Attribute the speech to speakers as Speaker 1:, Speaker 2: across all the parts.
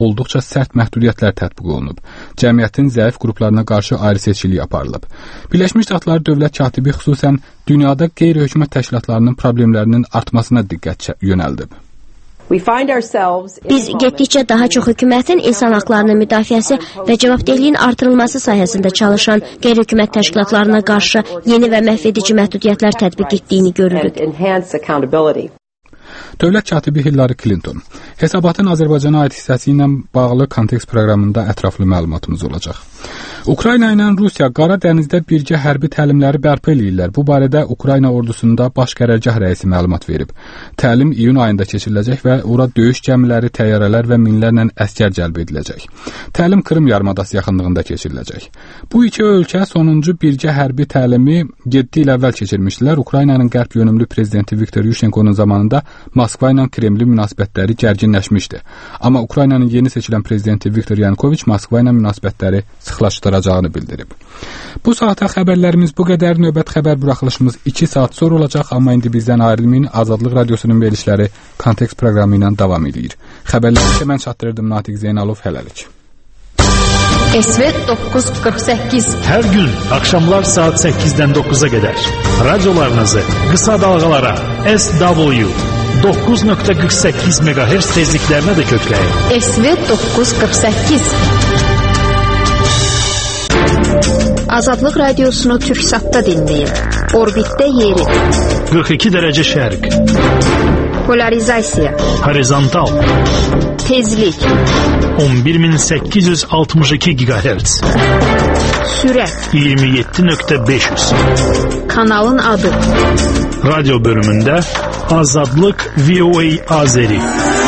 Speaker 1: olduqca sərt məhdudiyyətlər tətbiq olunub. Cəmiyyətin zəif qruplarına qarşı ayrı-seçkilik aparılıb. Birləşmiş Ştatlar dövlət katibi xüsusən dünyada qeyri-hökumət təşkilatlarının problemlərinin artmasına diqqət yönəldib.
Speaker 2: Biz getdikcə daha çox hökumətin insan haqlarının müdafiəsi və cavabdehliyin artırılması sahəsində çalışan qeyri-hökumət təşkilatlarına qarşı yeni və məhvedici məhdudiyyətlər tətbiq etdiyini görürük.
Speaker 1: Dövlət katibi Hillary Clinton hesabatın Azərbaycana aid hissəsi ilə bağlı kontekst proqramında ətraflı məlumatımız olacaq. Ukrayna ilə Rusiya Qara dənizdə birgə hərbi təlimləri bərpa edirlər. Bu barədə Ukrayna ordusunda baş qərargah rəisi məlumat verib. Təlim iyun ayında keçiriləcək və ora döyüş gəmiləri, təyyarələr və minlərlə əskər cəlb ediləcək. Təlim Krım yarımadası yaxınlığında keçiriləcək. Bu iki ölkə sonuncu birgə hərbi təlimi 7 il əvvəl keçirmişdilər. Ukraynanın qərb yönümlü prezidenti Viktor Yushchenko'nun zamanında Moskva ilə Kremlin münasibətləri gərginləşmişdi. Amma Ukraynanın yeni seçilən prezidenti Viktor Yanukoviç Moskva ilə münasibətləri sıxlaşdıracağını bildirib. Bu saata xəbərlərimiz bu qədər. Növbət xəbər buraxılışımız 2 saat sonra olacaq, amma indi bizdən ayrılmayın. Azadlıq Radiosunun verilişləri kontekst proqramı ilə davam edir. Xəbərləri mən çatdırırdım Natiq Zeynalov, hələlik.
Speaker 3: SV 948
Speaker 4: Hər gün axşamlar saat 8-dən 9-a qədər radiolarınızı qısa dalğalara SW 9.48 MHz tezliklərinə də kökləyin.
Speaker 3: SV 948 Azadlıq Radiosunu Türksatda dinləyin. Orbitdə yeri
Speaker 4: 42 dərəcə şərq,
Speaker 3: polarizasiya,
Speaker 4: horizontal,
Speaker 3: tezlik
Speaker 4: 11862 GHz,
Speaker 3: sürət
Speaker 4: 27.500.
Speaker 3: Kanalın adı
Speaker 4: Radio bölümündə Azadlıq VOA Azeri.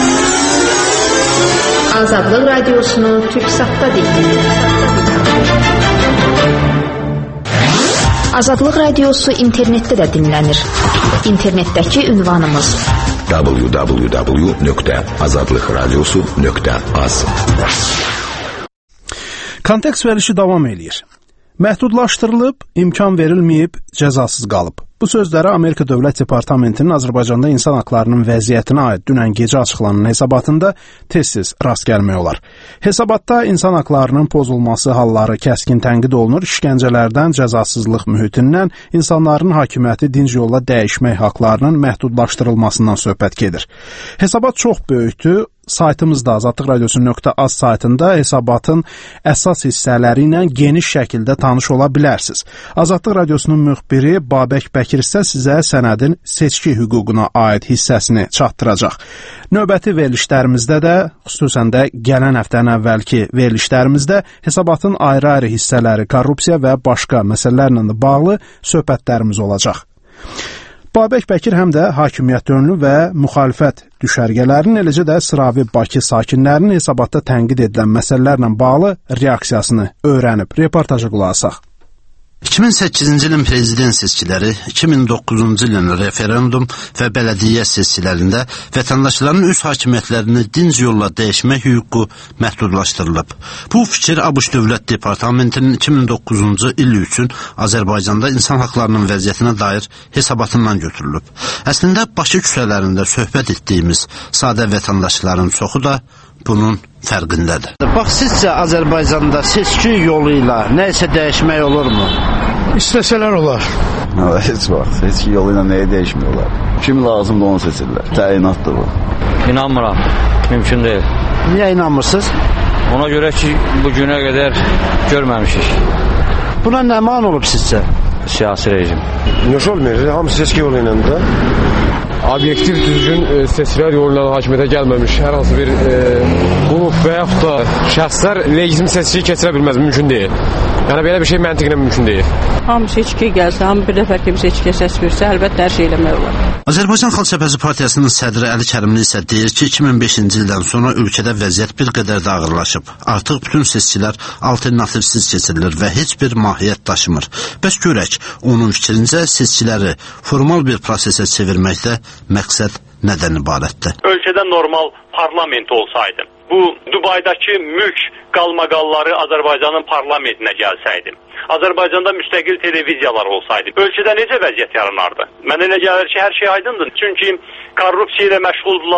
Speaker 3: Azadlıq Radiosunu Türksatda dinləyin. Azadlıq Radiosu internetdə də dinlənir. İnternetdəki ünvanımız
Speaker 5: www.azadlıqradiosu.az.
Speaker 6: Kontekst verilişi davam eləyir. Məhdudlaşdırılıb, imkan verilməyib, cəzasız qalıb. Bu sözləri Amerika Dövlət Departamentinin Azərbaycanda insan haqlarının vəziyyətinə aid dünən gecə açıqlanan hesabatında tez-tez rast gəlmək olar. Hesabatda insan haqlarının pozulması halları kəskin tənqid olunur, işgəncələrdən, cəzasızlıq mühitindən, insanların hakimiyyəti dinc yolla dəyişmək haqlarının məhdudlaşdırılmasından söhbət gedir. Hesabat çox böyükdür. Saytımızda azadlıqradiosu.az saytında hesabatın əsas hissələri ilə geniş şəkildə tanış ola bilərsiniz. Azadlıq Radiosunun müxbiri Babək Bəkir isə sizə sənədin seçki hüququna aid hissəsini çatdıracaq. Növbəti verilişlərimizdə də, xüsusən də gələn həftənin əvvəlki verilişlərimizdə hesabatın ayrı-ayrı hissələri, korrupsiya və başqa məsələlərlə bağlı söhbətlərimiz olacaq. Babək Bəkir həm də hakimiyyət önlü və müxalifət düşərgələrinin, eləcə də sıravi Bakı sakinlərinin hesabatda tənqid edilən məsələlərlə bağlı reaksiyasını öyrənib. Reportaja qulaq asaq.
Speaker 7: 2008-ci ilin prezident seçkiləri, 2009-cu ilin referendum və bələdiyyə seçkilərində vətəndaşların öz hakimiyyətlərini dinc yolla dəyişmək hüququ məhdudlaşdırılıb. Bu fikir ABŞ Dövlət Departamentinin 2009-cu il üçün Azərbaycanda insan haqlarının vəziyyətinə dair hesabatından götürülüb. Əslində, Bakı küçələrində söhbət etdiyimiz sadə vətəndaşların çoxu da bunun fərqindədir. Bax, sizcə Azərbaycanda seçki yolu ilə nə isə dəyişmək olurmu?
Speaker 8: İstəsələr olar.
Speaker 9: Heç vaxt, seçki yolu ilə nəyə dəyişmiyorlar? Kim lazımdır onu seçirlər. Təyinatdır bu.
Speaker 10: İnanmıram, mümkün deyil.
Speaker 7: Niyə inanmırsınız?
Speaker 10: Ona görə ki, bu günə qədər görməmişik.
Speaker 7: Buna nə man olub sizcə?
Speaker 10: Siyasi rejim.
Speaker 8: Nəş olmayır, hamısı seçki yolu ilə də. Obyektiv düzgün seçkilər yolu ilə hakimiyyətə gəlməmiş hər hansı bir qrup və yaxud da şəxslər legizm seçkiyi keçirə bilməz, mümkün deyil. Yəni belə bir şey məntiqlə mümkün deyil.
Speaker 11: Hamı seçki gəlsə, hamı bir dəfə kimi seçkiyə səs versə, əlbəttə hər şey eləmək olar.
Speaker 7: Azərbaycan Xalq Cəbhəsi Partiyasının sədri Əli Kərimli isə deyir ki, 2005-ci ildən sonra ölkədə vəziyyət bir qədər də ağırlaşıb. Artıq bütün seçkilər alternativsiz keçirilir və heç bir mahiyyət daşımır. Bəs görək, onun fikrincə seçkiləri formal bir prosesə çevirməkdə məqsəd nədən ibarətdir?
Speaker 12: Ölkədə normal parlament olsaydı, bu Dubaydakı mülk qalmaqalları Azərbaycanın parlamentinə gəlsəydi, Azərbaycanda müstəqil televiziyalar olsaydı, ölkədə necə vəziyyət yaranardı? Mənə elə gəlir ki, hər şey aydındır. Çünki korrupsiya ilə məşğuldular,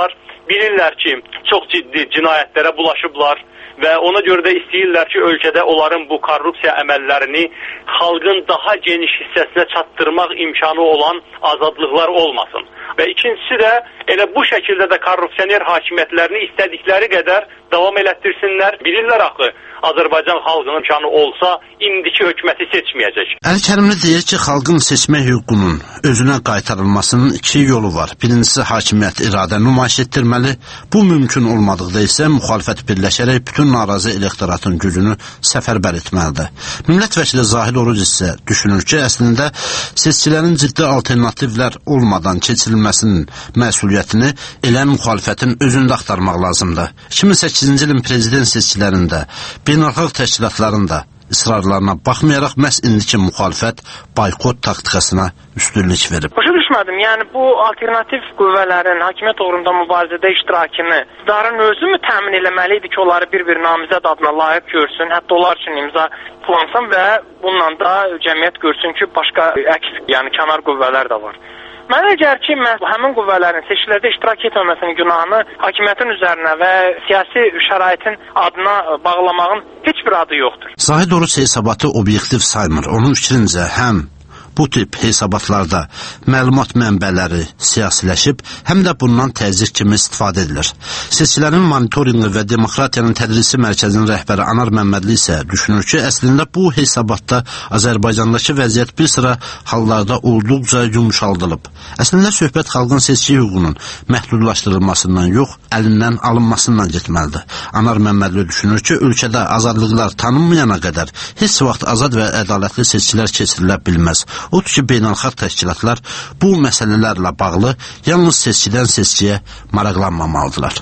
Speaker 12: bilirlər ki, çox ciddi cinayətlərə bulaşıblar və ona görə də istəyirlər ki, ölkədə onların bu korrupsiya əməllərini xalqın daha geniş hissəsinə çatdırmaq imkanı olan azadlıqlar olmasın. Və ikincisi də elə bu şəkildə də korrupsioner hakimiyyətlərini istədikləri qədər davam elətdirsinlər. Bilirlər axı, Azərbaycan xalqının imkanı olsa, indiki hökuməti seçməyəcək.
Speaker 7: Əli Kərimli deyir ki, xalqın seçmə hüququnun özünə qaytarılmasının iki yolu var. Birincisi, hakimiyyət iradə nümayiş etdirməli. Bu mümkün olmadıqda isə müxalifət birləşərək bütün narazı elektoratın gücünü səfərbər etməlidir. Millət vəkili Zahid Oruc isə düşünür ki, əslində seçkilərin ciddi alternativlər olmadan keçirilməsinin məsuliyyətini elə müxalifətin özündə axtarmaq lazımdır. 2008-ci ilin prezident seçkilərində beynəlxalq təşkilatların da ısrarlarına baxmayaraq məhz indiki müxalifət boykot taktikasına üstünlük verib.
Speaker 5: Başa düşmədim. Yəni bu alternativ qüvvələrin hakimiyyət uğrunda mübarizədə iştirakını iktidarın özü mü təmin eləməli idi ki, onları bir-bir namizəd adına layiq görsün, hətta onlar üçün imza kullansın və bununla da cəmiyyət görsün ki, başqa əks, yəni kənar qüvvələr də var. Mənə gəlir ki, həmin qüvvələrin seçkilərdə iştirak etməməsinin günahını hakimiyyətin üzərinə və siyasi şəraitin adına bağlamağın heç bir adı yoxdur.
Speaker 7: Zahid Oruc hesabatı obyektiv saymır. Onun fikrincə həm bu tip hesabatlarda məlumat mənbələri siyasiləşib, həm də bundan təzyiq kimi istifadə edilir. Seçkilərin monitorinqi və Demokratiyanın Tədrisi Mərkəzinin rəhbəri Anar Məmmədli isə düşünür ki, əslində bu hesabatda Azərbaycandakı vəziyyət bir sıra hallarda olduqca yumuşaldılıb. Əslində söhbət xalqın seçki hüququnun məhdudlaşdırılmasından yox, əlindən alınmasından getməlidir. Anar Məmmədli düşünür ki, ölkədə azadlıqlar tanınmayana qədər heç vaxt azad və ədalətli seçkilər keçirilə bilməz. Odur ki, beynəlxalq təşkilatlar bu məsələlərlə bağlı yalnız seçkidən seçkiyə maraqlanmamalıdırlar.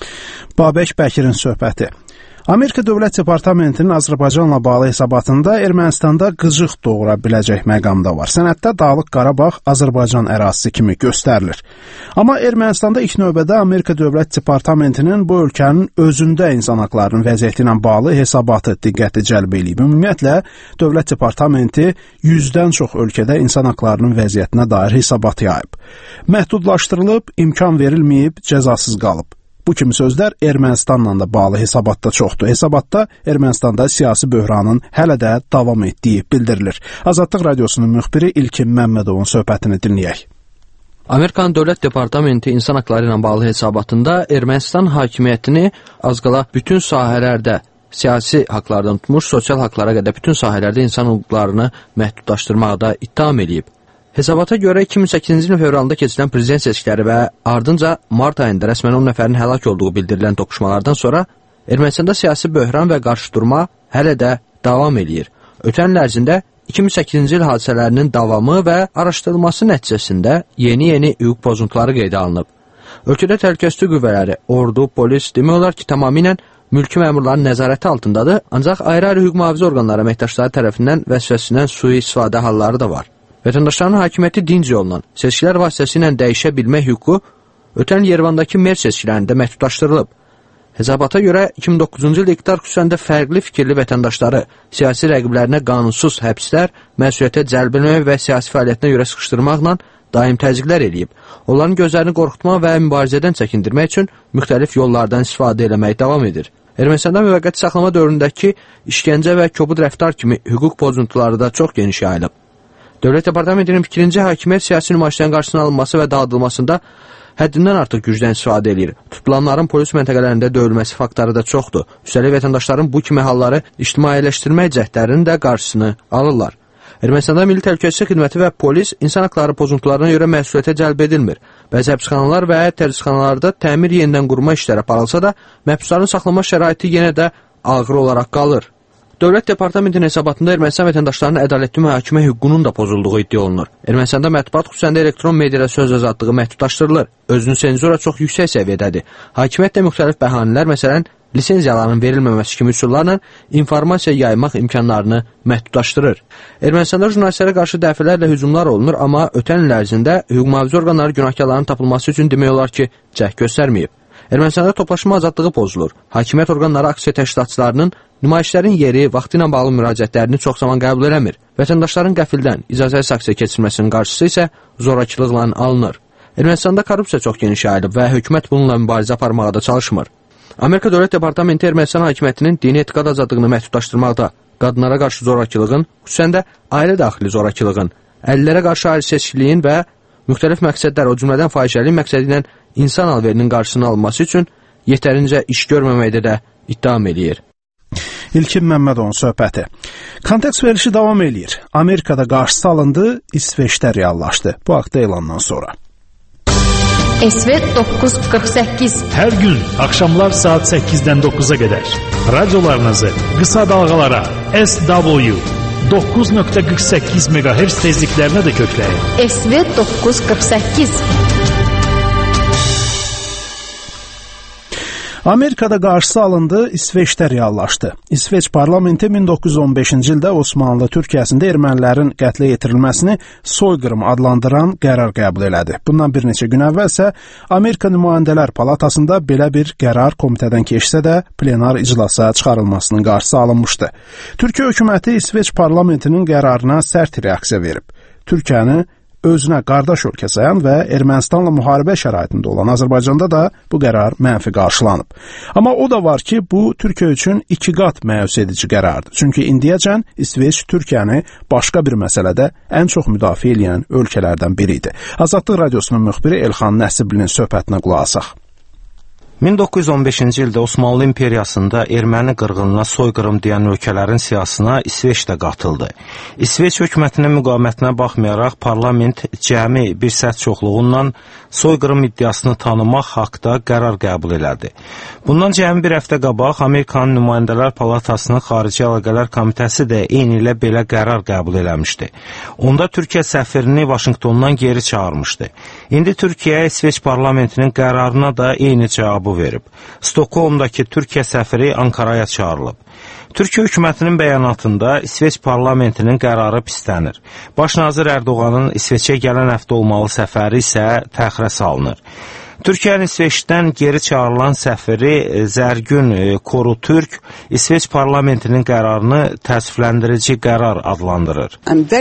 Speaker 6: Babək Bəkirin söhbəti. Amerika Dövlət Departamentinin Azərbaycanla bağlı hesabatında Ermənistanda qıcıq doğura biləcək məqamda var. Sənəddə Dağlıq Qarabağ Azərbaycan ərazisi kimi göstərilir. Amma Ermənistanda ilk növbədə Amerika Dövlət Departamentinin bu ölkənin özündə insan haqlarının vəziyyəti ilə bağlı hesabatı diqqəti cəlb edib. Ümumiyyətlə, Dövlət Departamenti 100-dən çox ölkədə insan haqlarının vəziyyətinə dair hesabat yayıb. Məhdudlaşdırılıb, imkan verilməyib, cəzasız qalıb. Bu kimi sözlər Ermənistanla da bağlı hesabatda çoxdur. Hesabatda Ermənistanda siyasi böhranın hələ də davam etdiyi bildirilir. Azadlıq Radiosunun müxbiri İlkin Məmmədovun söhbətini dinləyək.
Speaker 13: Amerikanın Dövlət Departamenti insan haqları ilə bağlı hesabatında Ermənistan hakimiyyətini az qala bütün sahələrdə siyasi haqlardan tutmuş, sosial haqlara qədər bütün sahələrdə insan hüquqlarını məhdudlaşdırmaqda ittiham edib. Hesabata görə 2008-ci ilin fevralında keçirilən prezident seçkiləri və ardınca mart ayında rəsmən 10 nəfərin həlak olduğu bildirilən toqquşmalardan sonra Ermənistanda siyasi böhran və qarşıdurma hələ də davam edir. Ötən il ərzində 2008-ci il hadisələrinin davamı və araşdırılması nəticəsində yeni hüquq pozuntuları qeydə alınıb. Ölkədə təhlükəsizlik qüvvələri, ordu, polis demək olar ki, tamamilə mülki məmurların nəzarəti altındadır, ancaq ayrı-ayrı hüquq mühafizə orqanları əməkdaşları tərəfindən vəzifəsindən sui-istifadə halları da var. Vətəndaşların hakimiyyəti dinc yolla, seçkilər vasitəsilə dəyişə bilmək hüququ ötən Yerevandakı mer seçkilərində məhdudlaşdırılıb. Hesabata görə 2009-cu ildə iqtidar xüsusəndə fərqli fikirli vətəndaşları siyasi rəqiblərinə qanunsuz həbslər, məsuliyyətə cəlb etmək və siyasi fəaliyyətinə görə sıxışdırmaqla daim təzyiqlər eləyib. Onların gözlərini qorxutmaq və mübarizədən çəkindirmək üçün müxtəlif yollardan istifadə eləmək davam edir. Ermənistanda müvəqqəti saxlama dövründəki işgəncə və kobud rəftar kimi hüquq pozuntuları da çox geniş yayılıb. Dövlət Departamentinin fikrincə hakimiyyət siyasi nümayişlərin qarşısının alınması və dağıdılmasında həddindən artıq gücdən istifadə edir. Tutulanların polis məntəqələrində döyülməsi faktları da çoxdur. Üstəlik vətəndaşların bu kimi halları ictimailəşdirmək cəhdlərinin də qarşısını alırlar. Ermənistanda Milli Təhlükəsizlik Xidməti və polis insan haqları pozuntularına görə məsuliyyətə cəlb edilmir. Bəzi həbsxanalar və tərcixanalarda təmir yenidən qurma işləri aparılsa da, məhbusların saxlama şəraiti yenə də ağır olaraq qalır. Dövlət Departamentinin hesabatında Ermənistan vətəndaşlarının ədalətli mühakimə hüququnun da pozulduğu iddia olunur. Ermənistanda mətbuat xüsusəndə elektron mediada söz azadlığı məhdudlaşdırılır. Özünün senzura çox yüksək səviyyədədir. Hakimiyyət də müxtəlif bəhanələr, məsələn, lisenziyaların verilməməsi kimi üsullarla informasiya yaymaq imkanlarını məhdudlaşdırır. Ermənistanda jurnalistlərə qarşı dəfələrlə hücumlar olunur, amma ötən il ərzində hüquq mühafizə orqanları günahkarların tapılması üçün demək olar ki, cəhd göstərməyib. Ermənistanda toplaşma azadlığı pozulur. Hakimiyyət orqanları aksiya təşkilatçılarının nümayişlərin yeri, vaxtı ilə bağlı müraciətlərini çox zaman qəbul eləmir. Vətəndaşların qəfildən icazəsiz aksiya keçirməsinin qarşısı isə zorakılıqla alınır. Ermənistanda korrupsiya çox geniş yayılıb və hökumət bununla mübarizə aparmağa da çalışmır. Amerika Dövlət Departamenti Ermənistan hakimiyyətinin dini etiqad azadlığını məhdudlaşdırmaqda, qadınlara qarşı zorakılığın, xüsusən də ailə daxili zorakılığın, əlillərə qarşı ayrı seçkiliyin və müxtəlif məqsədlər, o cümlədən fahişəliyin məqsədi ilə insan alverinin qarşısını alınması üçün yetərincə iş görməməkdə də ittiham eləyir.
Speaker 6: İlkin Məmmədovun söhbəti. Kontekst verilişi davam eləyir. Amerikada qarşısı alındı, İsveçdə reallaşdı. Bu haqda elandan sonra.
Speaker 3: SV 948
Speaker 4: Hər gün axşamlar saat 8-dən 9-a qədər radiolarınızı qısa dalğalara SW 9.48 MHz tezliklərinə də kökləyin.
Speaker 3: SV 948
Speaker 6: Amerikada qarşısı alındı, İsveçdə reallaşdı. İsveç parlamenti 1915-ci ildə Osmanlı Türkiyəsində ermənilərin qətlə yetirilməsini soyqırım adlandıran qərar qəbul elədi. Bundan bir neçə gün əvvəl isə Amerika Nümayəndələr Palatasında belə bir qərar komitədən keçsə də plenar iclasa çıxarılmasının qarşısı alınmışdı. Türkiyə hökuməti İsveç parlamentinin qərarına sərt reaksiya verib. Türkiyəni özünə qardaş ölkə sayan və Ermənistanla müharibə şəraitində olan Azərbaycanda da bu qərar mənfi qarşılanıb. Amma o da var ki, bu Türkiyə üçün 2 qat məyus edici qərardır. Çünki indiyəcən İsveç Türkiyəni başqa bir məsələdə ən çox müdafiə edən ölkələrdən biri idi. Azadlıq Radiosunun müxbiri Elxan Nəsiblinin söhbətinə qulaq asaq.
Speaker 14: 1915-ci ildə Osmanlı İmperiyasında erməni qırğınına soyqırım deyən ölkələrin siyasına İsveç də qatıldı. İsveç hökumətinin müqavimətinə baxmayaraq parlament cəmi bir səs çoxluğundan soyqırım iddiasını tanımaq haqda qərar qəbul elədi. Bundan cəmi bir həftə qabaq Amerikanın Nümayəndələr Palatasının Xarici Əlaqələr Komitəsi də eyni ilə belə qərar qəbul eləmişdi. Onda Türkiyə səfirini Vaşinqtondan geri çağırmışdı. İndi Türkiyə İsveç parlamentinin qərarına da eyni cavabı verib. Stokholmdakı Türkiyə səfiri Ankaraya çağırılıb. Türkiyə hökumətinin bəyanatında İsveç parlamentinin qərarı pislənir. Baş nazir Ərdoğanın İsveçə gələn həftə olmalı səfəri isə təxirə salınır. Türkiyənin İsveçdən geri çağırılan səfiri Zərgün Korutürk İsveç parlamentinin qərarını təəssüfləndirici qərar adlandırır.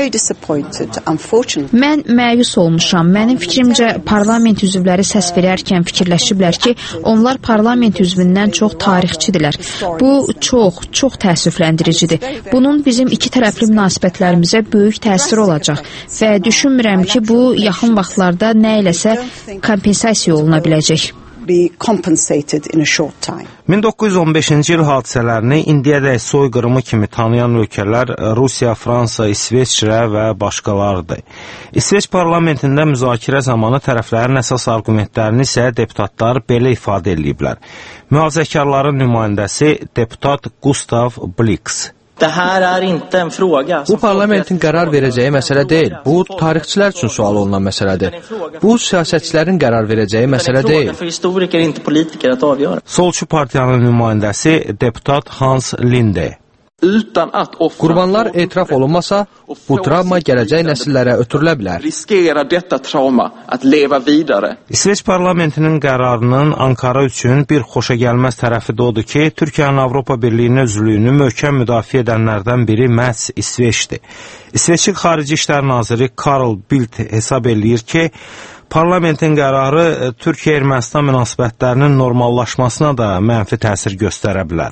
Speaker 3: Mən məyus olmuşam. Mənim fikrimcə parlament üzvləri səs verərkən fikirləşiblər ki, onlar parlament üzvündən çox tarixçidirlər. Bu çox təəssüfləndiricidir. Bunun bizim iki tərəfli münasibətlərimizə böyük təsir olacaq və düşünmürəm ki, bu yaxın vaxtlarda nə eləsə kompensasiya oluna biləcək.
Speaker 14: 1915-ci il hadisələrini indiyədək soyqırımı kimi tanıyan ölkələr Rusiya, Fransa, İsveçrə və başqalarıdır. İsveç parlamentində müzakirə zamanı tərəflərin əsas argumentlərini isə deputatlar belə ifadə ediblər. Mühafizəkarların nümayəndəsi deputat Gustav Blix.
Speaker 13: Bu parlamentin qərar verəcəyi məsələ deyil. Bu tarixçilər üçün sual olunan məsələdir. Bu siyasətçilərin qərar verəcəyi məsələ deyil.
Speaker 14: Solçu partiyanın nümayəndəsi deputat Hans Linde.
Speaker 13: Qurbanlar etiraf olunmasa, bu travma gələcək nəsillərə ötürülə bilər.
Speaker 14: İsveç parlamentinin qərarının Ankara üçün bir xoşagəlməz tərəfi də odur ki, Türkiyənin Avropa Birliyinin üzvlüyünü möhkəm müdafiə edənlərdən biri məhz İsveçdir. İsveçin Xarici İşlər Naziri Karl Bildt hesab eləyir ki, parlamentin qərarı Türkiyə-Ermənistan münasibətlərinin normallaşmasına da mənfi təsir göstərə bilər.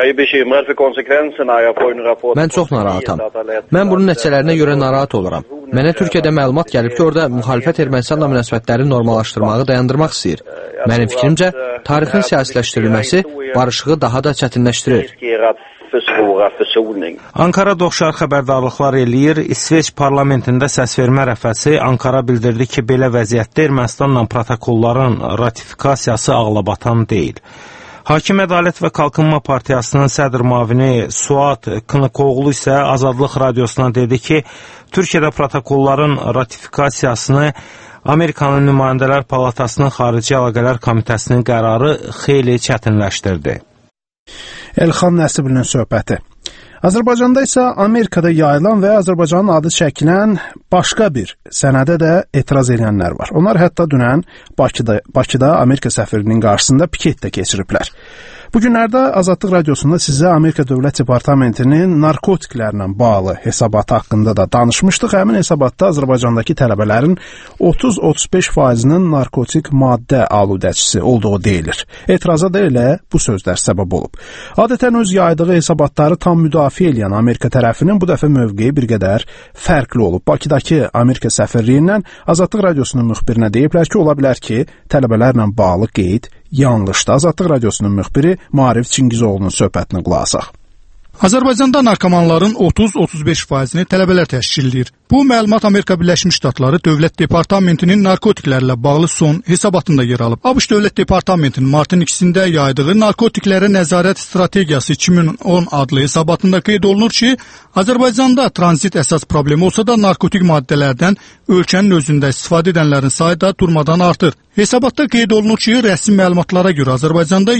Speaker 13: Mən çox narahatam. Mən bunun nəticələrinə görə narahat oluram. Mənə Türkiyədə məlumat gəlib ki, orada müxalifət Ermənistanla münasibətləri normallaşdırmağı dayandırmaq istəyir. Mənim fikrimcə, tarixin siyasiləşdirilməsi barışığı daha da çətinləşdirir.
Speaker 14: Ankara oxşar xəbərdarlıqlar eləyir. İsveç parlamentində səsvermə rəfəsi Ankara bildirdi ki, belə vəziyyətdə Ermənistanla protokolların ratifikasiyası ağlabatan deyil. Hakim Ədalət və Qalkınma Partiyasının sədr müavini Suat Kınıkoğlu isə Azadlıq Radiosuna dedi ki, Türkiyədə protokolların ratifikasiyasını Amerikanın Nümayəndələr Palatasının Xarici Əlaqələr Komitəsinin qərarı xeyli çətinləşdirdi.
Speaker 6: Elxan Nəsiblinin söhbəti. Azərbaycanda isə Amerikada yayılan və Azərbaycanın adı çəkilən başqa bir sənədə də etiraz edənlər var. Onlar hətta dünən Bakıda Amerika səfirinin qarşısında piket də keçiriblər. Bu günlərdə Azadlıq Radiosunda sizə Amerika Dövlət Departamentinin narkotiklərlə bağlı hesabatı haqqında da danışmışdıq. Həmin hesabatda Azərbaycandakı tələbələrin 30-35%-nin narkotik maddə aludəçisi olduğu deyilir. Etiraza da elə bu sözlər səbəb olub. Adətən öz yaydığı hesabatları tam müdafiə edən Amerika tərəfinin bu dəfə mövqeyi bir qədər fərqli olub. Bakıdakı Amerika səfirliyindən Azadlıq Radiosunun müxbirinə deyiblər ki, ola bilər ki, tələbələrlə bağlı qeyd yanlışdır. Azadlıq Radiosunun müxbiri Maarif Çingizoğlu'nun söhbətini qulaq asaq.
Speaker 15: Azərbaycanda narkomanların 30-35%-ni tələbələr təşkil edir. Bu məlumat Amerika Birləşmiş Ştatları Dövlət Departamentinin narkotiklərlə bağlı son hesabatında yer alıb. ABŞ Dövlət Departamentinin martın 2-sində yaydığı Narkotiklərə Nəzarət Strategiyası 2010 adlı hesabatında qeyd olunur ki, Azərbaycanda tranzit əsas problemi olsa da narkotik maddələrdən ölkənin özündə istifadə edənlərin sayı da durmadan artır. Hesabatda qeyd olunur ki, rəsmi məlumatlara görə Azərbaycanda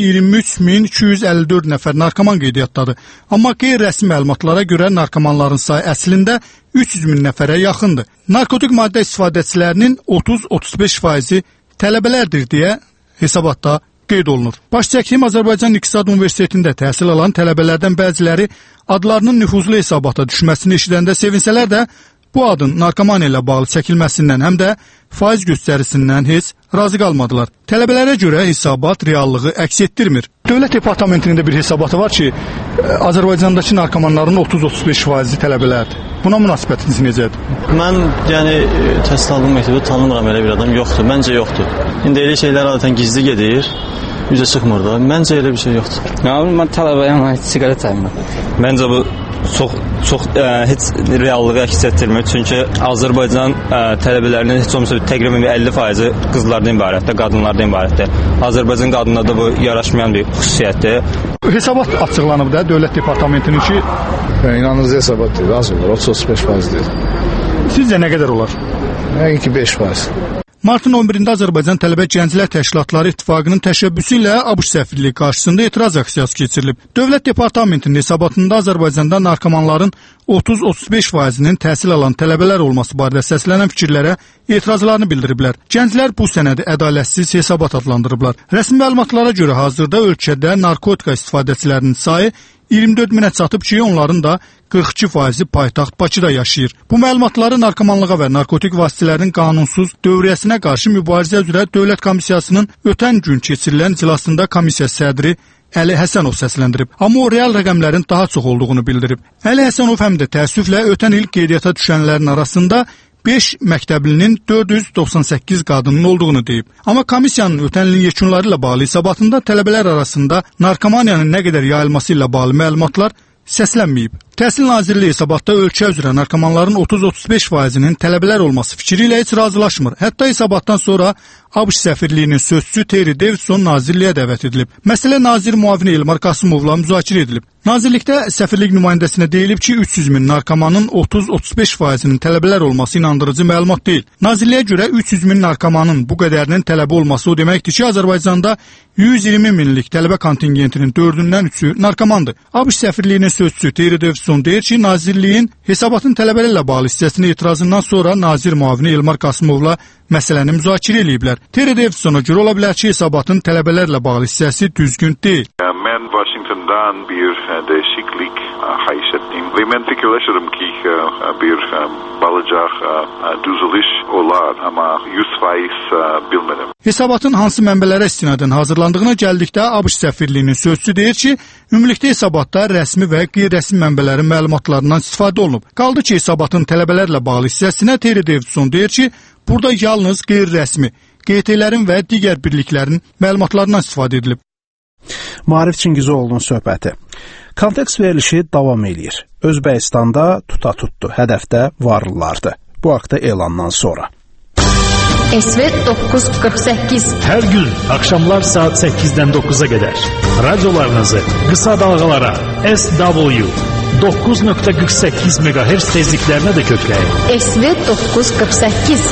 Speaker 15: 23.254 nəfər narkoman qeydiyyatdadır. Amma qeyri-rəsmi məlumatlara görə narkomanların sayı əslində 300.000 nəfərə yaxındır. Narkotik maddə istifadəçilərinin 30-35%-i tələbələrdir deyə hesabatda qeyd olunur. Baş çəkdiyim Azərbaycan İqtisad Universitetində təhsil alan tələbələrdən bəziləri adlarının nüfuzlu hesabata düşməsini eşidəndə sevinsələr də, bu adın narkomaniya ilə bağlı çəkilməsindən həm də faiz göstərisindən heç razı qalmadılar. Tələbələrə görə hesabat reallığı əks etdirmir. Dövlət Departamentinin də bir hesabatı var ki, Azərbaycandakı narkomanların 30-35%-i tələbələrdir. Buna münasibətiniz necədir?
Speaker 16: Mən təhsil aldığım məktəbdə tanımıram elə bir adam yoxdur. Məncə yoxdur. İndi elə şeylər adətən gizli gedir, üzə çıxmır da. Məncə elə bir şey yoxdur.
Speaker 10: Mən tələbəyəm, heç siqaret çəkmirəm. Məncə bu çox heç reallığı əks etdirmir. Çünki Azərbaycan tələbələrinin heç olmasa təqribən 50%-i qızlardan ibarətdir, qadınlardan ibarətdir. Azərbaycan qadınlarda bu yaraşmayan bir xüsusiyyətdir.
Speaker 15: Hesabat açıqlanıb da Dövlət Departamentinin ki,
Speaker 17: inanılmaz hesabat deyil, az olur, 35% deyil.
Speaker 15: Sizcə nə qədər olar?
Speaker 17: Yəni ki, 5%.
Speaker 15: Martın 11-də Azərbaycan Tələbə Gənclər Təşkilatları İttifaqının təşəbbüsü ilə ABŞ səfirliyi qarşısında etiraz aksiyası keçirilib. Dövlət Departamentinin hesabatında Azərbaycanda narkomanların 30-35%-nin təhsil alan tələbələr olması barədə səslənən fikirlərə etirazlarını bildiriblər. Gənclər bu sənədi ədalətsiz hesabat adlandırıblar. Rəsmi məlumatlara görə hazırda ölkədə narkotika istifadəçilərinin sayı 24 minə çatıb ki, onların da 42%-i paytaxt Bakıda yaşayır. Bu məlumatları narkomanlığa və narkotik vasitələrin qanunsuz dövriyyəsinə qarşı mübarizə üzrə Dövlət Komissiyasının ötən gün keçirilən iclasında komissiya sədri Əli Həsənov səsləndirib. Amma o real rəqəmlərin daha çox olduğunu bildirib. Əli Həsənov həm də təəssüflə ötən il qeydiyyata düşənlərin arasında 5 məktəblinin 498 qadının olduğunu deyib. Amma komissiyanın ötən ilin yekunları ilə bağlı hesabatında tələbələr arasında narkomaniyanın nə qədər yayılması ilə bağlı məlumatlar səslənməyib. Təhsil Nazirliyi hesabatda ölkə üzrə narkomanların 30-35%-nin tələbələr olması fikri ilə heç razılaşmır. Hətta hesabatdan sonra ABŞ səfirliyinin sözçüsü Terry Davidson nazirliyə dəvət edilib. Məsələ nazir müavini Elmar Qasımovla müzakirə edilib. Nazirlikdə səfirlik nümayəndəsinə deyilib ki, 300 min narkomanın 30-35%-nin tələbələr olması inandırıcı məlumat deyil. Nazirliyə görə 300 min narkomanın bu qədərinin tələbə olması o deməkdir ki, Azərbaycanda 120 minlik tələbə kontingentinin 4-dən 3-ü narkomandır. ABŞ səfirliyinin sözçüsü Terry Davidson deyir ki, nazirliyin hesabatın tələbələrlə bağlı hissəsinin etirazından sonra nazir müavini Elmar Qasımovla məsələni müzakirə ediblər. Terry Davidsona görə ola bilər ki, hesabatın tələbələrlə bağlı hissəsi düzgün deyil.
Speaker 18: Mən Washington'dan bir dəyişiklik haysettim ve mən fikirləşirəm ki, bir balacaq düzülüş olar, amma 100% bilmirəm.
Speaker 15: Hesabatın hansı mənbələrə istinadən hazırlandığına gəldikdə ABŞ səfirliyinin sözçüsü deyir ki, ümumilikdə hesabatda rəsmi və qeyri-rəsmi mənbələrin məlumatlarından istifadə olunub. Qaldı ki, hesabatın tələbələrlə bağlı hissəsinə Terry Davidson deyir ki, burada yalnız qeyri-rəsmi, QT-lərin və digər birliklərin məlumatlarından istifadə edilib.
Speaker 6: Maarif Çingizoğlu'nun söhbəti. Kontekst verilişi davam edir. Özbəkistanda tuta-tutdu, hədəfdə varlılardı. Bu haqda elandan sonra.
Speaker 19: SV 948
Speaker 4: Hər gün axşamlar saat 8-dən 9-a qədər radiolarınızı qısa dalğalara SW 9.48 MHz tezliklərinə də kökləyin.
Speaker 19: SV 948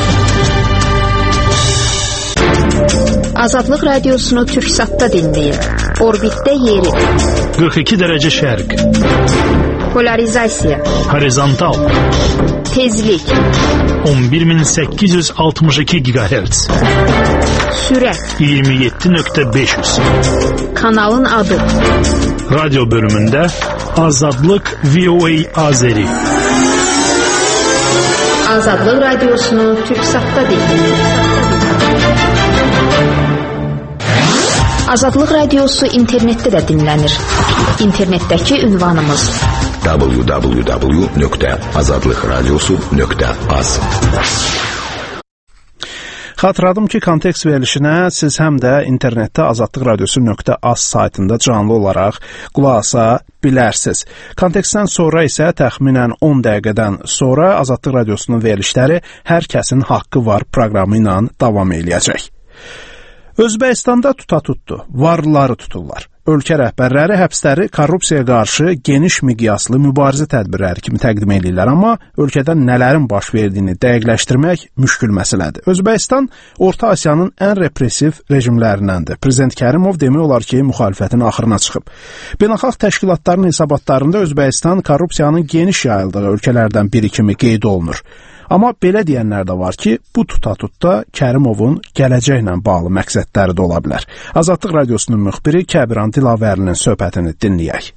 Speaker 19: Azadlıq Radiosunu Türksatda dinləyin. Orbitdə yeri
Speaker 4: 42 dərəcə şərq,
Speaker 19: polarizasiya,
Speaker 4: horizontal,
Speaker 19: tezlik
Speaker 4: 11862 GHz.
Speaker 19: Sürət
Speaker 4: 27.500.
Speaker 19: Kanalın adı
Speaker 4: Radyo bölümündə Azadlıq VOA Azeri.
Speaker 19: Azadlıq Radiosunu Türksatda dinləyin. Azadlıq Radiosu internetdə də dinlənir. İnternetdəki ünvanımız
Speaker 6: www.azadlıqradiosu.az. Xatırladım ki, kontekst verilişinə siz həm də internetdə azadlıqradiosu.az saytında canlı olaraq qulaq asa bilərsiniz. Kontekstdən sonra isə təxminən 10 dəqiqədən sonra Azadlıq Radiosunun verilişləri Hər kəsin haqqı var proqramı ilə davam eləyəcək. Özbəkistanda tuta-tutdu, varlıları tuturlar. Ölkə rəhbərləri həbsləri korrupsiyaya qarşı geniş miqyaslı mübarizə tədbirləri kimi təqdim edirlər, amma ölkədə nələrin baş verdiyini dəqiqləşdirmək müşkül məsələdir. Özbəkistan Orta Asiyanın ən repressiv rejimlərindəndir. Prezident Kərimov demək olar ki, müxalifətin axırına çıxıb. Beynəlxalq təşkilatların hesabatlarında Özbəkistan korrupsiyanın geniş yayıldığı ölkələrdən biri kimi qeyd olunur. Amma belə deyənlər də var ki, bu tuta-tutda Kərimovun gələcəklə bağlı məqsədləri də ola bilər. Azadlıq Radiosunun müxbiri Kəbiran Dilavərlinin söhbətini dinləyək.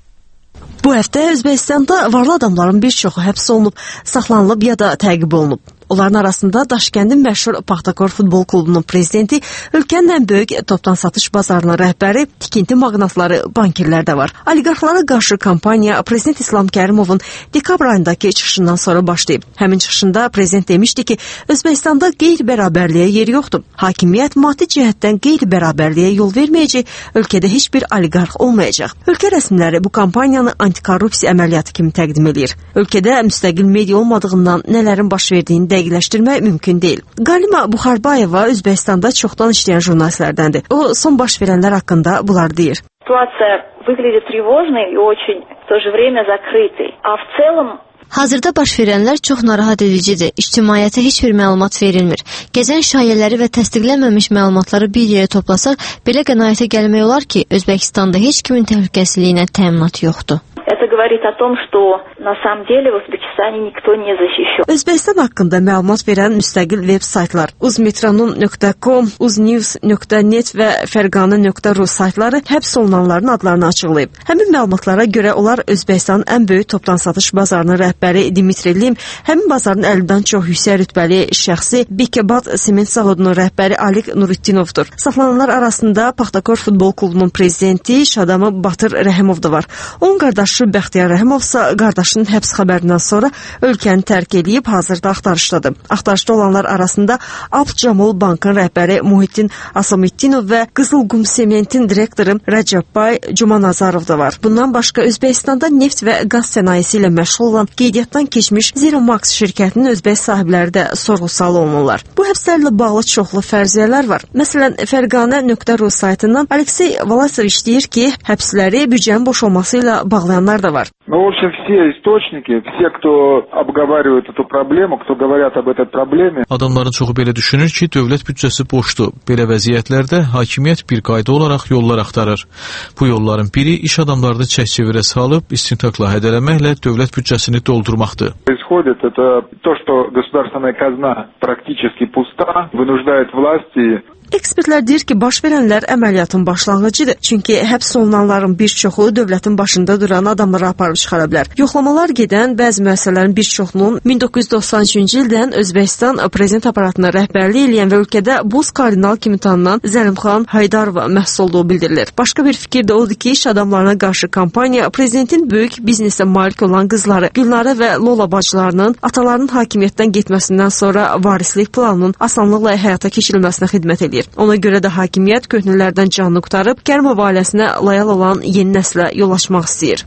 Speaker 20: Bu həftə Özbəkistanda varlı adamların bir çoxu həbs olunub, saxlanılıb ya da təqib olunub. Onların arasında Daşkəndin məşhur Paxtakor futbol klubunun prezidenti, ölkənin ən böyük topdan satış bazarının rəhbəri, tikinti maqnatları, bankirlər də var. Oliqarxlara qarşı kampaniya Prezident İslam Kərimovun dekabr ayındakı çıxışından sonra başlayıb. Həmin çıxışında prezident demişdi ki, Özbəkistanda qeyri-bərabərliyə yer yoxdur. Hakimiyyət maddi cəhətdən qeyri-bərabərliyə yol verməyəcək, ölkədə heç bir oliqarx olmayacaq. Ölkə rəsmiləri bu kampaniyanı antikorrupsiya əməliyyatı kimi təqdim edir. Ölkədə müstəqil media olmadığından nələrin baş verdiyini dəqiqləşdirmək mümkün deyil. Qalima Buxarbayeva Özbəkistanda çoxdan işləyən jurnalistlərdəndir. O, son baş verənlər haqqında bunlar deyir.
Speaker 21: Ситуация выглядит тревожной и очень в то же время закрытой. А в целом
Speaker 2: Hazırda baş verənlər çox narahat edicidir. İctimaiyyətə heç bir məlumat verilmir. Gəzən şayələri və təsdiqlənməmiş məlumatları bir yerə toplasaq, belə qənaətə gəlmək olar ki, Özbəkistanda heç kimin təhlükəsizliyinə təminat yoxdur.
Speaker 21: Это говорит о том, что на самом деле в Узбекистане никто не защищен.
Speaker 20: Özbəkistan haqqında məlumat verən müstəqil veb saytlar uzmetronum.com, uznews.net və fergana.ru saytları həbs olunanların adlarını açıqlayıb. Həmin məlumatlara görə onlar Özbəkistanın ən böyük topdan satış bazarının rəhbəri Dimitri Lim, həmin bazarın 50-dən çox yüksək rütbəli şəxsi Bikebad sement zavodunun rəhbəri Alik Nurutdinovdur. Saxlananlar arasında Paxtakor futbol klubunun prezidenti Şadamı Batır Rəhimov da var. Onun qardaşı Bəxtiyar Rəhimovsa qardaşının həbs xəbərindən sonra ölkəni tərk edib hazırda axtarışdadır. Axtarışda olanlar arasında Abd Camol Bankın rəhbəri Muhittin Asametdinov və Qızılqum Sementin direktoru Rəcəb Bay Cumanazarov da var. Bundan başqa Özbəkistanda neft və qaz sənayesi ilə məşğul olan qeydiyyatdan keçmiş Zeromax şirkətinin özbək sahibləri də sorğu-sual olunurlar. Bu həbslərlə bağlı çoxlu fərziyyələr var. Məsələn, fergana.ru saytından Aleksey Valasoviç deyir ki, həbsləri büdcənin boş olması ilə bağlayanlar da var.
Speaker 22: Ну, в общем, все источники, все, кто обговаривает эту проблему, кто говорят об этой проблеме.
Speaker 23: Adamların çoxu belə düşünür ki, dövlət büdcəsi boşdur. Belə vəziyyətlərdə hakimiyyət bir qayda olaraq yollar axtarır. Bu yolların biri iş adamlarını çək-çevirə salıb istintaqla hədələməklə dövlət büdcəsini doldurmaqdır.
Speaker 22: Происходит это то, что государственная казна практически пуста, вынуждает власти.
Speaker 20: Ekspertlər deyir ki, baş verənlər əməliyyatın başlanğıcıdır. Çünki həbs olunanların bir çoxu dövlətin başında duran adamları aparıb çıxara bilər. Yoxlamalar gedən bəzi müəssisələrin bir çoxunun 1993-cü ildən Özbəkistan prezident aparatına rəhbərlik edən və ölkədə boz kardinal kimi tanınan Zəlimxan Haydarova məhsul olduğu bildirilir. Başqa bir fikir də odur ki, iş adamlarına qarşı kampaniya prezidentin böyük biznesə malik olan qızları Gülnarə və Lola bacılarının atalarının hakimiyyətdən getməsindən sonra varislik planının asanlıqla həyata keçirilməsinə xidmət edir. Ona görə də hakimiyyət köhnələrdən canını qurtarıb Kərimov ailəsinə layal olan yeni nəslə yol açmaq istəyir.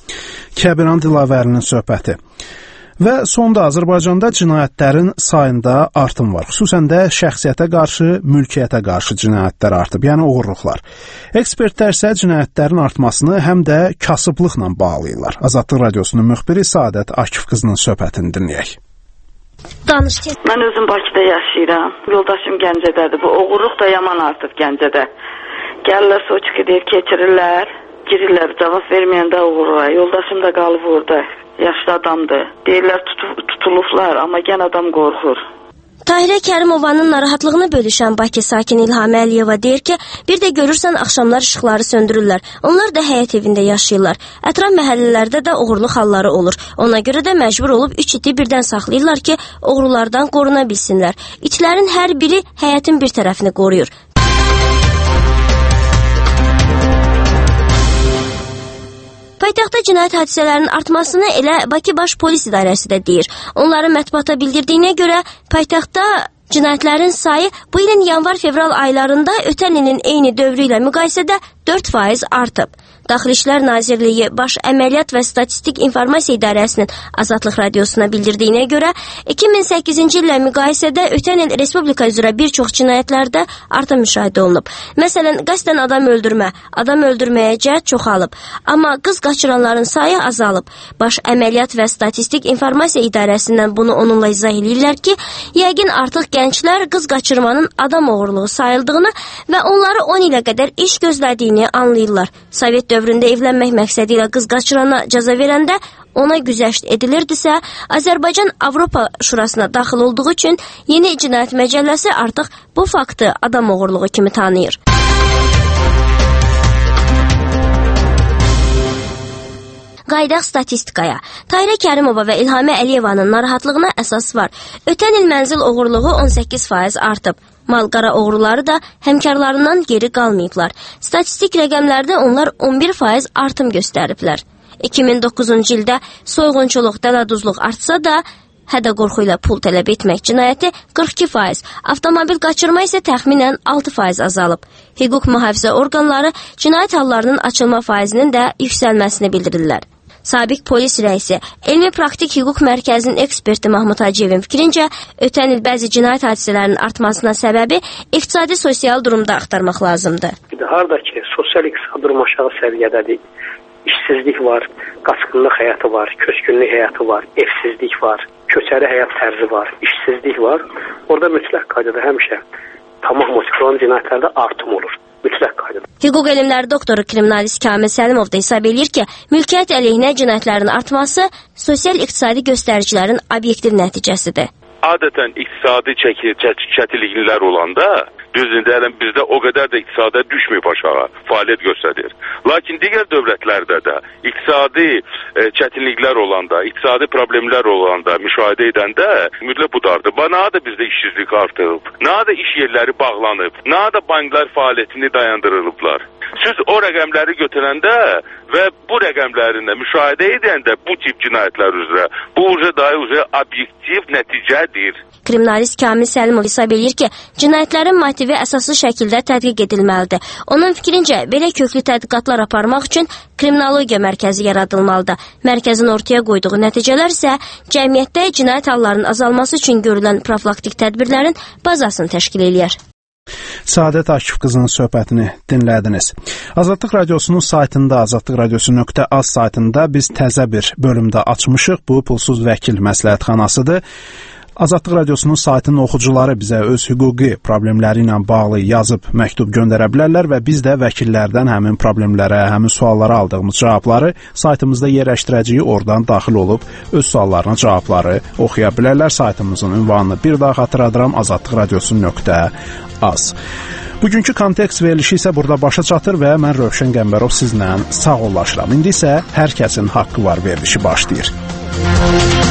Speaker 6: Kəbiran Dilavərlinin söhbəti. Və sonda Azərbaycanda cinayətlərin sayında artım var. Xüsusən də şəxsiyyətə qarşı, mülkiyyətə qarşı cinayətlər artıb, yəni oğurluqlar. Ekspertlər isə cinayətlərin artmasını həm də kasıblıqla bağlayırlar. Azadlıq Radiosunun müxbiri Səadət Akif qızının söhbətini dinləyək.
Speaker 24: Mən özüm Bakıda yaşayıram. Yoldaşım Gəncədədir. Bu oğurluq da yaman artıb Gəncədə. Gəlirlər, soçuq edir, keçirirlər, girirlər, cavab verməyəndə oğurlar. Yoldaşım da qalıb orada. Yaşlı adamdır. Deyirlər tutulublar, amma gən adam qorxur.
Speaker 1: Tahirə Kərimovanın narahatlığını bölüşən Bakı sakini İlhamə Əliyeva deyir ki, bir də görürsən axşamlar işıqları söndürürlər. Onlar da həyət evində yaşayırlar. Ətraf məhəllələrdə də oğurluq halları olur. Ona görə də məcbur olub 3 iti birdən saxlayırlar ki, oğrulardan qoruna bilsinlər. İtlərin hər biri həyətin bir tərəfini qoruyur. Paytaxtda cinayət hadisələrinin artmasını elə Bakı Baş Polis İdarəsi də deyir. Onların mətbuata bildirdiyinə görə paytaxtda cinayətlərin sayı bu ilin yanvar-fevral aylarında ötən ilin eyni dövrü ilə müqayisədə 4% artıb. Daxili İşlər Nazirliyi Baş Əməliyyat və Statistik İnformasiya İdarəsinin Azadlıq Radiosuna bildirdiyinə görə 2008-ci illə müqayisədə ötən il Respublika üzrə bir çox cinayətlərdə artım müşahidə olunub. Məsələn, qəsdən adam öldürməyə cəhd çoxalıb, amma qız qaçıranların sayı azalıb. Baş Əməliyyat və Statistik İnformasiya İdarəsindən bunu onunla izah edirlər ki, yəqin artıq gənclər qız qaçırmanın adam oğurluğu sayıldığını və onları 10 ilə qədər iş gözlədiyini anlayırlar. Sovet dövründə evlənmək məqsədi ilə qız qaçırana cəza verəndə ona güzəşt edilirdisə, Azərbaycan Avropa Şurasına daxil olduğu üçün yeni cinayət məcəlləsi artıq bu faktı adam oğurluğu kimi tanıyır. Qaydaq statistikaya. Tahirə Kərimova və İlhamə Əliyevanın narahatlığına əsas var. Ötən il mənzil oğurluğu 18% artıb. Mal-qara oğruları da həmkarlarından geri qalmayıblar. Statistik rəqəmlərdə onlar 11% artım göstəriblər. 2009-cu ildə soyğunçuluq, dələduzluq artsa da, hədə-qorxu ilə pul tələb etmək cinayəti 42%, avtomobil qaçırma isə təxminən 6% azalıb. Hüquq mühafizə orqanları cinayət hallarının açılma faizinin də yüksəlməsini bildirirlər. Sabiq polis rəisi, Elmi Praktik Hüquq Mərkəzinin eksperti Mahmud Hacıyevin fikrincə, ötən il bəzi cinayət hadisələrinin artmasına səbəbi iqtisadi-sosial durumda axtarmaq lazımdır.
Speaker 8: Harada ki, sosial-iqtisadi durum aşağı səviyyədədir, işsizlik var, qaçqınlıq həyatı var, köçkünlük həyatı var, evsizlik var, köçəri həyat tərzi var, işsizlik var, orada mütləq qaydada həmişə tamah motivli olan cinayətlərdə artım olur. Mütləq qaydada.
Speaker 1: Hüquq elmləri doktoru kriminalist Kamil Səlimov da hesab edir ki, mülkiyyət əleyhinə cinayətlərin artması sosial-iqtisadi göstəricilərin obyektiv nəticəsidir.
Speaker 9: Adətən iqtisadi çətinliklər olanda, düzdür, bizdə o qədər də iqtisada düşməyib aşağı, fəaliyyət göstərir. Lakin digər dövlətlərdə də iqtisadi çətinliklər olanda, iqtisadi problemlər olanda müşahidə edəndə mütləq budardır. Nə da bizdə işsizlik artıb, nə da iş yerləri bağlanıb, nə da banklar fəaliyyətini dayandırılıblar. Siz o rəqəmləri götürəndə və bu rəqəmlərində müşahidə edəndə bu tip cinayətlər üzrə, bu üzrə obyektiv nəticədir.
Speaker 1: Kriminalist Kamil Səlimov hesab edir ki, cinayətlərin motivi əsaslı şəkildə tədqiq edilməlidir. Onun fikrincə, belə köklü tədqiqatlar aparmaq üçün kriminalogiya mərkəzi yaradılmalıdır. Mərkəzin ortaya qoyduğu nəticələr isə cəmiyyətdə cinayət hallarının azalması üçün görülən profilaktik tədbirlərin bazasını təşkil edir.
Speaker 6: Səadət Akif qızının söhbətini dinlədiniz. Azadlıq Radiosunun saytında, azadlıqradiosu.az saytında biz təzə bir bölümdə açmışıq. Bu pulsuz vəkil məsləhətxanasıdır. Azadlıq Radiosunun saytının oxucuları bizə öz hüquqi problemləri ilə bağlı yazıb məktub göndərə bilərlər və biz də vəkillərdən həmin problemlərə, həmin suallara aldığımız cavabları saytımızda yerləşdirəcəyik, oradan daxil olub öz suallarına cavabları oxuya bilərlər. Saytımızın ünvanını bir daha xatırladıram, azadlıqradiosu.az. Bugünkü kontekst verilişi isə burada başa çatır və mən Rövşən Qəmbərov sizlə sağollaşıram. İndi isə hər kəsin haqqı var verilişi başlayır.